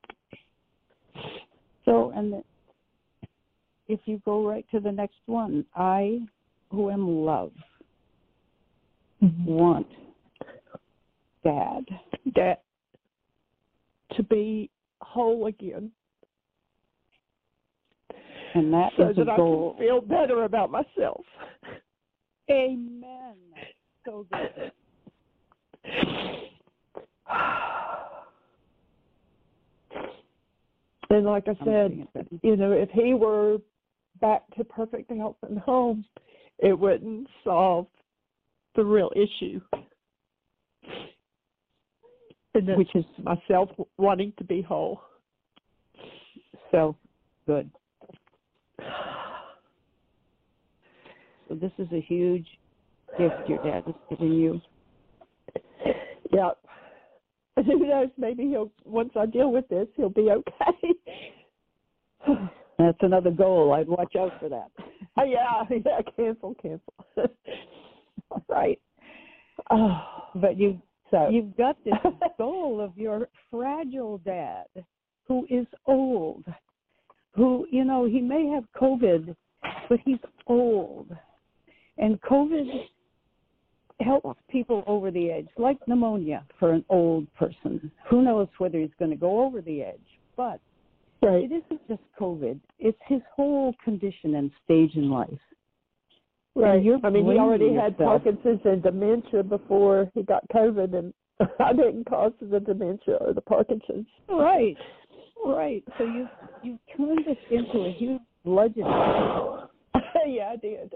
S4: So, and if you go right to the next one, I, who am love, mm-hmm. want Dad.
S1: Dad. To be whole again.
S4: And that
S1: so
S4: is
S1: that
S4: a
S1: I
S4: goal.
S1: can feel better about myself.
S4: Amen. So good.
S1: And like I said, you know, if he were back to perfect health and home, it wouldn't solve the real issue. And which is myself wanting to be whole.
S4: So good. So this is a huge gift your dad is giving you.
S1: Yep. And who knows, maybe he'll, once I deal with this, he'll be okay.
S4: That's another goal. I'd watch out for that.
S1: Oh, yeah, yeah, cancel, cancel.
S4: Right.
S1: Oh,
S4: but you, so you've got this goal of your fragile dad who is old, who, you know, he may have COVID, but he's old. And COVID helps people over the edge, like pneumonia for an old person. Who knows whether he's going to go over the edge? But
S1: Right.
S4: it isn't just COVID. It's his whole condition and stage in life.
S1: Right.
S4: And you're
S1: I mean, he already
S4: blaming
S1: had
S4: yourself.
S1: Parkinson's and dementia before he got COVID, and I didn't cause the dementia or the Parkinson's.
S4: Right, right. So you you turned this into a huge bludgeon.
S1: Yeah, I did.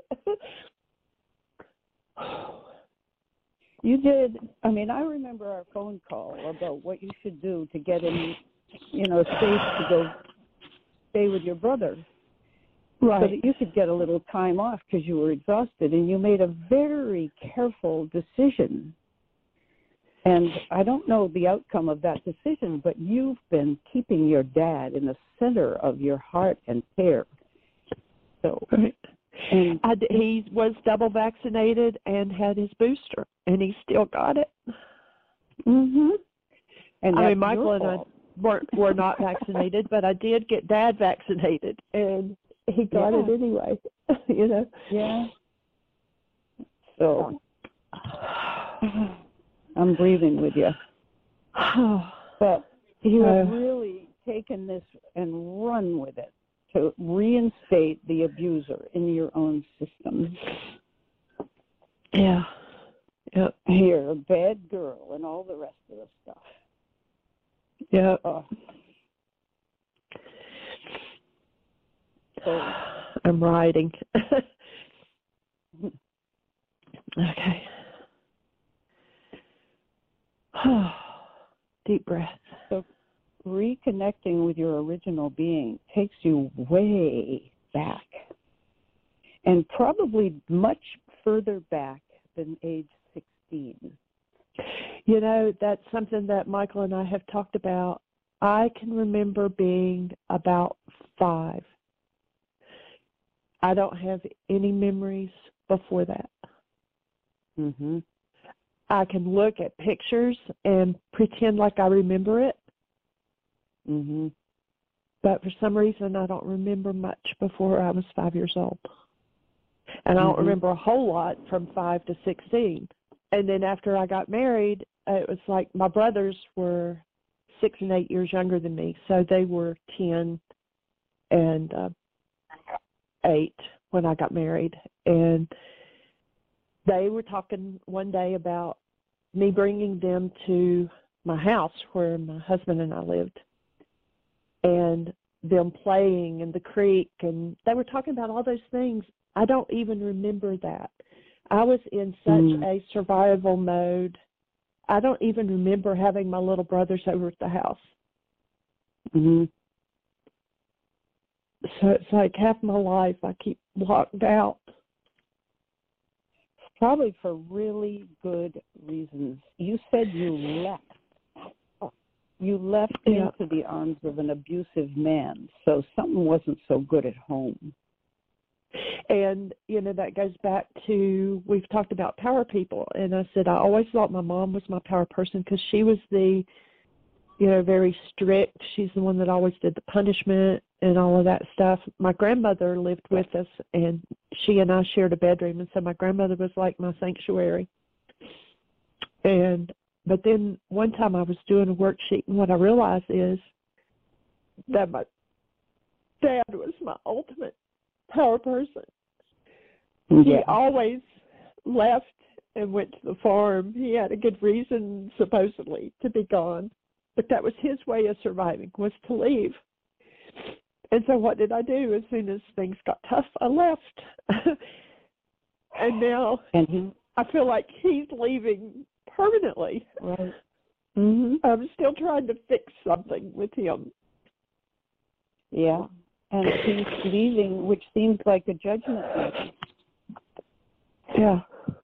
S4: You did. I mean, I remember our phone call about what you should do to get him, you know, safe to go stay with your brother.
S1: Right.
S4: So that you could get a little time off because you were exhausted, and you made a very careful decision. And I don't know the outcome of that decision, but you've been keeping your dad in the center of your heart and care. So,
S1: Right.
S4: and
S1: I d- he was double vaccinated and had his booster, and he still got it.
S4: mm-hmm. and
S1: I
S4: that's
S1: mean, Michael
S4: your
S1: and I
S4: fault.
S1: weren't were not vaccinated, but I did get Dad vaccinated, and he got
S4: Yeah.
S1: it anyway. You know.
S4: Yeah. So I'm breathing with you. But you have
S1: Uh,
S4: really taken this and run with it to reinstate the abuser in your own system.
S1: Yeah. Yep.
S4: You're a bad girl and all the rest of the stuff.
S1: Yep.
S4: Oh. So
S1: I'm writing. Okay. Deep breath.
S4: So reconnecting with your original being takes you way back, and probably much further back than age sixteen.
S1: You know, that's something that Michael and I have talked about. I can remember being about five. I don't have any memories before that.
S4: Mm-hmm.
S1: I can look at pictures and pretend like I remember it,
S4: Mm-hmm.
S1: but for some reason I don't remember much before I was five years old. And I don't
S4: Mhm.
S1: remember a whole lot from five to sixteen. And then after I got married, it was like my brothers were six and eight years younger than me, so they were ten and uh, eight when I got married. And they were talking one day about me bringing them to my house where my husband and I lived, and them playing in the creek, and they were talking about all those things. I don't even remember that. I was in such
S4: Mm.
S1: a survival mode. I don't even remember having my little brothers over at the house.
S4: Mm-hmm.
S1: So it's like half my life I keep locked out.
S4: Probably for really good reasons. You said you left. You left
S1: Yeah.
S4: into the arms of an abusive man, so something wasn't so good at home.
S1: And, you know, that goes back to, we've talked about power people. And I said, I always thought my mom was my power person because she was the, you know, very strict. She's the one that always did the punishment and all of that stuff. My grandmother lived with us, and she and I shared a bedroom. And so my grandmother was like my sanctuary. And, but then one time I was doing a worksheet, and what I realized is that my dad was my ultimate power person. He
S4: Yeah.
S1: always left and went to the farm. He had a good reason, supposedly, to be gone. But that was his way of surviving, was to leave. And so what did I do? As soon as things got tough, I left. And now
S4: And he,
S1: I feel like he's leaving permanently.
S4: right. Mm-hmm.
S1: I'm still trying to fix something with him.
S4: Yeah. And he's leaving, which seems like a judgment.
S1: Yeah.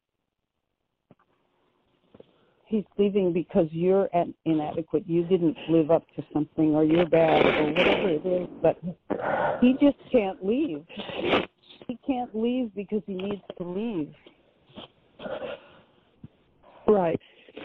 S4: He's leaving because you're an inadequate. You didn't live up to something, or you're bad, or whatever it is. But he just can't leave. He can't leave because he needs to leave.
S1: Right.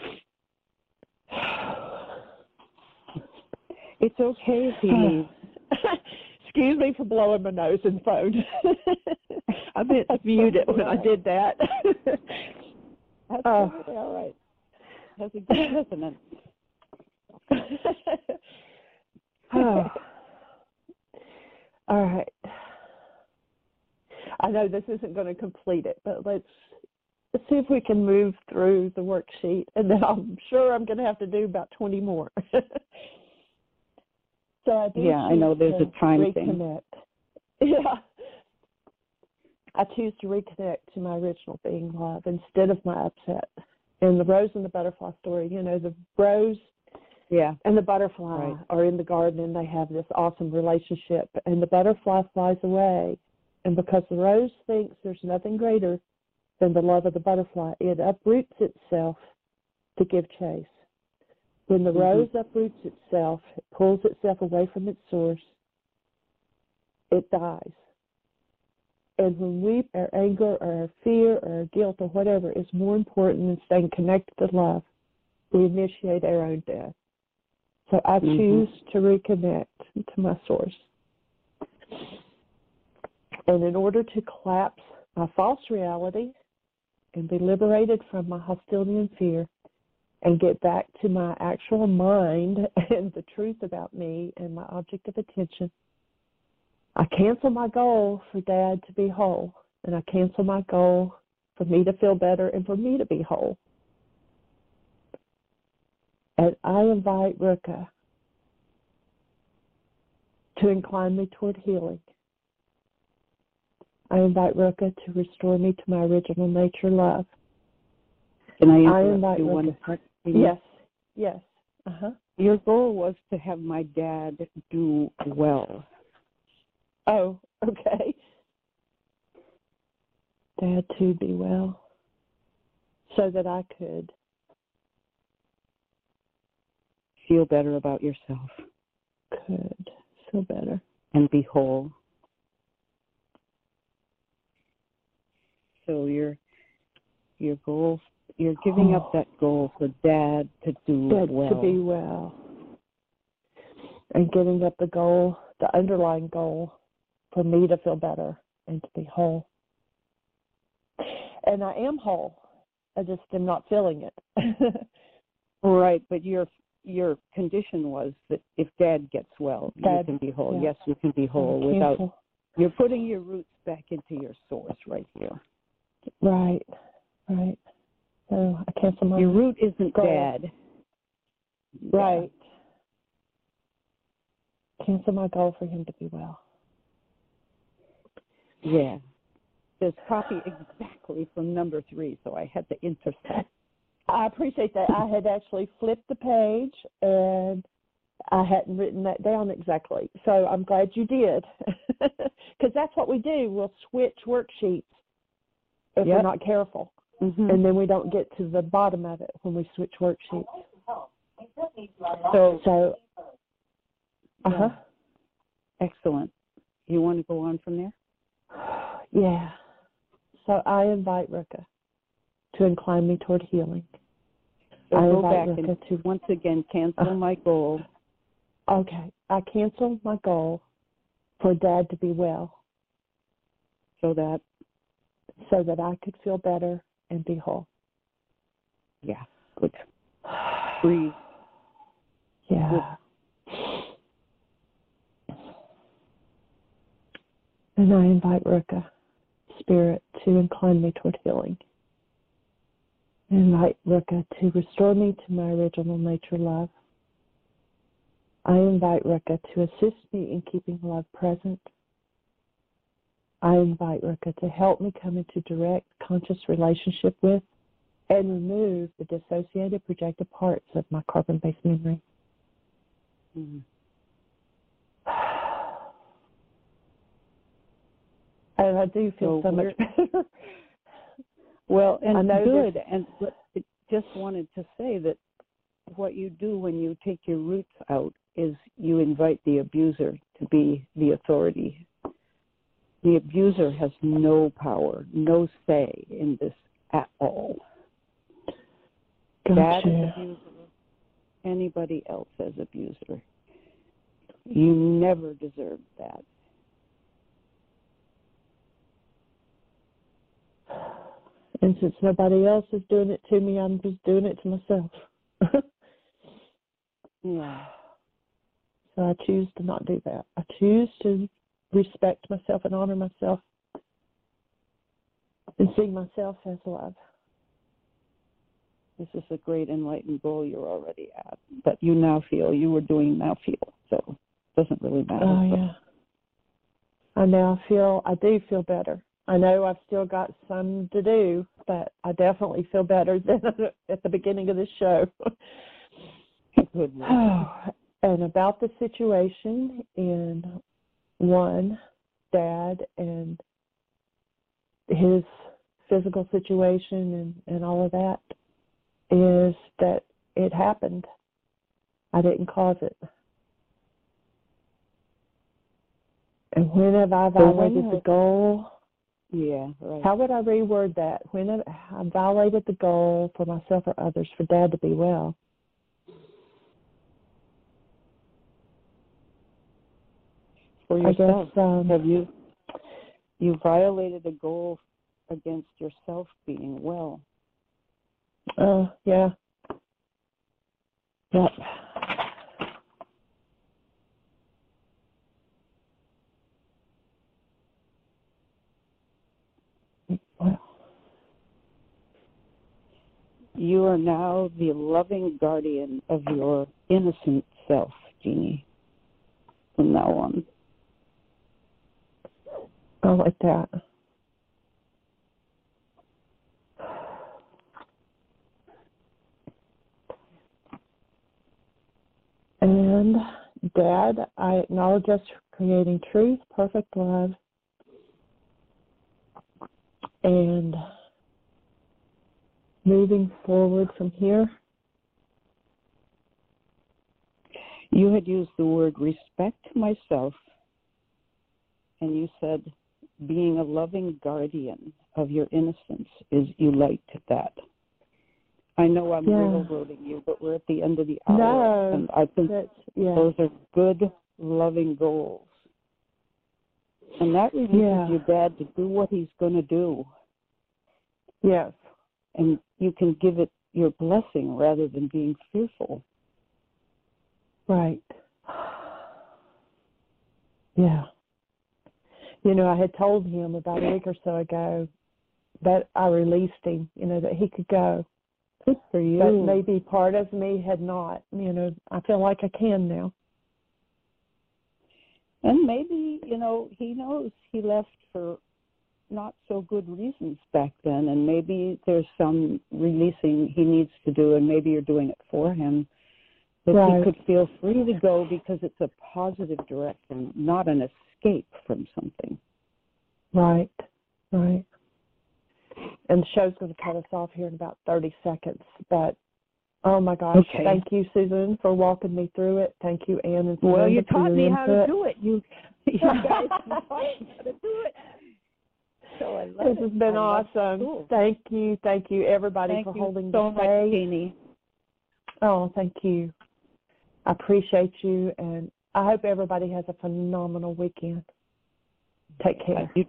S4: It's okay if he leaves.
S1: Excuse me for blowing my nose in phone. I meant to mute it when I did that.
S4: That's
S1: Oh.
S4: perfectly all right. Has a good resonance.
S1: Oh. All right. I know this isn't going to complete it, but let's, let's see if we can move through the worksheet, and then I'm sure I'm going to have to do about twenty more. So I do
S4: Yeah, I
S1: choose
S4: know there's
S1: to
S4: a time thing.
S1: reconnect. Yeah. I choose to reconnect to my original being, love, instead of my upset. In the rose and the butterfly story, you know, the rose
S4: Yeah.
S1: and the butterfly
S4: Right.
S1: are in the garden, and they have this awesome relationship, and the butterfly flies away. And because the rose thinks there's nothing greater than the love of the butterfly, it uproots itself to give chase. When the
S4: Mhm.
S1: rose uproots itself, it pulls itself away from its source, it dies. And when we, our anger or our fear or our guilt or whatever is more important than staying connected to love, we initiate our own death. So I
S4: Mhm.
S1: choose to reconnect to my source. And in order to collapse my false reality and be liberated from my hostility and fear and get back to my actual mind and the truth about me and my object of attention, I cancel my goal for Dad to be whole, and I cancel my goal for me to feel better and for me to be whole. And I invite Ruka to incline me toward healing. I invite Ruka to restore me to my original nature love.
S4: Can I
S1: I
S4: interrupt
S1: invite
S4: you one
S1: Ruka.
S4: second?
S1: Yes, yes. Uh-huh.
S4: Your goal was to have my dad do well.
S1: Oh, okay. Dad to be well, so that I could
S4: Feel better about yourself
S1: could feel better.
S4: and be whole. So your your goal, you're giving up that goal for Dad to do
S1: Dad
S4: well.
S1: to be well, and giving up the goal, the underlying goal, for me to feel better and to be whole. And I am whole. I just am not feeling it.
S4: Right, but your your condition was that if Dad gets well,
S1: Dad,
S4: you can be whole.
S1: yeah.
S4: Yes, you can be whole
S1: I
S4: without.
S1: cancel.
S4: You're putting your roots back into your source right here.
S1: Right, right. So I cancel my
S4: Your root isn't
S1: goal.
S4: Dad.
S1: Right. Cancel my goal for him to be well.
S4: Yeah. There's copy exactly from number three, so I had to intersect.
S1: I appreciate that. I had actually flipped the page, and I hadn't written that down exactly. So I'm glad you did, because that's what we do. We'll switch worksheets if
S4: Yep.
S1: we're not careful,
S4: Mm-hmm.
S1: and then we don't get to the bottom of it when we switch worksheets.
S4: So,
S1: So, uh-huh.
S4: excellent. You want to go on from there?
S1: Yeah. So I invite Ruka to incline me toward healing.
S4: So
S1: I
S4: go
S1: invite
S4: back
S1: Ruka
S4: and
S1: to
S4: once again cancel
S1: Uh,
S4: my goal.
S1: Okay. I cancel my goal for Dad to be well
S4: So that,
S1: so that I could feel better and be whole.
S4: yeah, good. Breathe.
S1: Yeah. And I invite Ruka, Spirit, to incline me toward healing. I invite Ruka to restore me to my original nature love. I invite Ruka to assist me in keeping love present. I invite Ruka to help me come into direct conscious relationship with and remove the dissociated projected parts of my carbon-based memory.
S4: Mm-hmm.
S1: And I do feel
S4: So
S1: so much better.
S4: Well, and
S1: I know
S4: good. And but I just wanted to say that what you do when you take your roots out is you invite the abuser to be the authority. The abuser has no power, no say in this at all. That is
S1: Gotcha.
S4: abuser. Anybody else as abuser. You never deserved that.
S1: And since nobody else is doing it to me, I'm just doing it to myself.
S4: Yeah.
S1: So I choose to not do that. I choose to respect myself and honor myself and see myself as love.
S4: This is a great enlightened goal you're already at, but you now feel, you were doing now feel, so it doesn't really matter.
S1: Oh, yeah. I now feel, I do feel better. I know I've still got some to do, but I definitely feel better than at the beginning of this show.
S4: Good.
S1: And about the situation in one, Dad and his physical situation and, and all of that, is that it happened. I didn't cause it. And when have I violated the goal?
S4: Yeah, right.
S1: How would I reword that? When have I violated the goal for myself or others for Dad to be well?
S4: For yourself,
S1: I guess, um,
S4: have you you violated a goal against yourself being well?
S1: Uh, yeah. Yep. Well,
S4: you are now the loving guardian of your innocent self, Jeannie, from now on.
S1: I like that. And Dad, I acknowledge us creating truth, perfect love, and moving forward from here.
S4: You had used the word respect myself, and you said being a loving guardian of your innocence is, you liked that. I know I'm
S1: Yeah.
S4: railroading you, but we're at the end of the hour,
S1: No,
S4: and I think
S1: that's, yeah.
S4: those are good, loving goals. And that releases
S1: Yeah.
S4: your dad to do what he's going to do.
S1: Yes.
S4: And you can give it your blessing rather than being fearful.
S1: Right. Yeah. You know, I had told him about a week or so ago that I released him, you know, that he could go.
S4: Good for you.
S1: But maybe part of me had not. You know, I feel like I can now.
S4: And maybe, you know, he knows he left for not so good reasons back then, and maybe there's some releasing he needs to do, and maybe you're doing it for him. That
S1: Right.
S4: he could feel free to go because it's a positive direction, not an escape from something.
S1: Right. Right. And the show's going to cut us off here in about thirty seconds. But, oh, my gosh,
S4: Okay.
S1: thank you, Susan, for walking me through it. Thank you, Ann and
S4: Well,
S1: Samantha,
S4: you
S1: for
S4: taught
S1: your
S4: me
S1: input.
S4: how to do it. You, you guys taught me how to do it. So I love
S1: this
S4: it.
S1: has been
S4: I
S1: awesome.
S4: cool.
S1: Thank you. Thank you, everybody,
S4: Thank
S1: for
S4: you
S1: holding
S4: so
S1: the
S4: much,
S1: space.
S4: Jeannie.
S1: Oh, thank you. I appreciate you, and I hope everybody has a phenomenal weekend. Take care.
S4: You